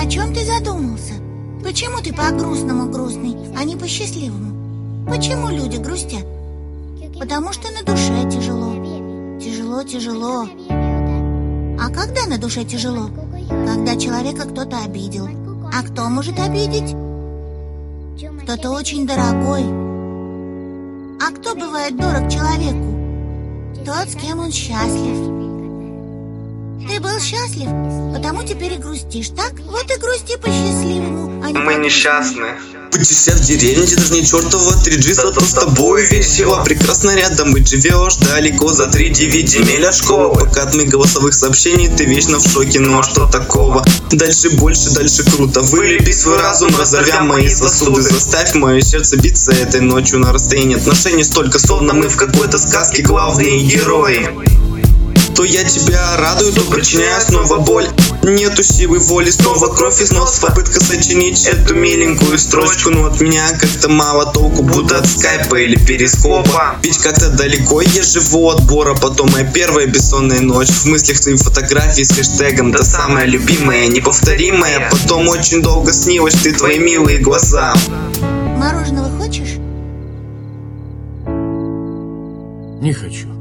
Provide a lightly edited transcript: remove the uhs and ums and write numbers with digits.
О чем ты задумался? Почему ты по-грустному грустный, а не по-счастливому? Почему люди грустят? Потому что на душе тяжело. Тяжело. А когда на душе тяжело? Когда человека кто-то обидел. А кто может обидеть? Кто-то очень дорогой. А кто бывает дорог человеку? Тот, с кем он счастлив. Ты был счастлив, потому теперь и грустишь, так? Вот и грусти по-счастливому, а не Мы несчастны. Путешествие в деревне, где даже не чертова 3G, зато с тобой весело. Прекрасно рядом быть живешь, далеко за 3-9 земель от школы. Пока от моих голосовых сообщений ты вечно в шоке, ну а что такого? Дальше больше, дальше круто. Вылепи свой разум, разорвя мои сосуды. Заставь мое сердце биться этой ночью на расстоянии отношений столько, словно мы в какой-то сказке главные герои. То я тебя радую, то причиняю снова боль. Нету силы воли, снова кровь из носа. Попытка сочинить эту миленькую строчку, но от меня как-то мало толку, будто от скайпа или перископа. Ведь как-то далеко я живу от бора. Потом моя первая бессонная ночь. В мыслях твои фотографии с хэштегом «Та самая любимая, неповторимая». Потом очень долго снилась ты, твои милые глаза. Мороженого хочешь? Не хочу.